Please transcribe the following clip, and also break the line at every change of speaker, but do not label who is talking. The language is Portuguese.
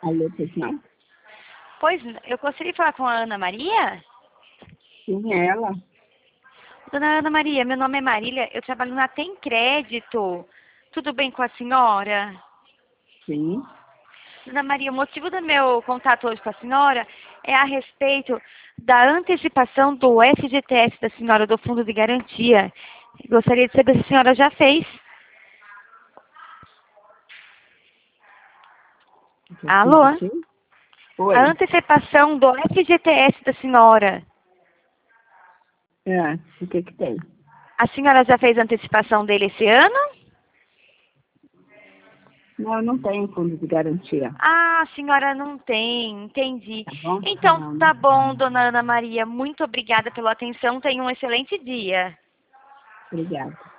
Alô, pois não?
Pois, eu gostaria de falar com a Ana Maria.
Quem é ela?
Dona Ana Maria, meu nome é Marília, eu trabalho na Tem Crédito. Tudo bem com a senhora?
Sim.
Dona Maria, o motivo do meu contato hoje com a senhora é a respeito da antecipação do FGTS da senhora, do Fundo de Garantia. Gostaria de saber se a senhora já fez. Alô?
Oi.
A antecipação do FGTS da senhora.
O que tem?
A senhora já fez a antecipação dele esse ano?
Não, eu não tenho fundo de garantia.
Ah, a senhora não tem, entendi.
Tá bom?
Então,
Não.
tá bom, dona Ana Maria. Muito obrigada pela atenção. Tenha um excelente dia.
Obrigada.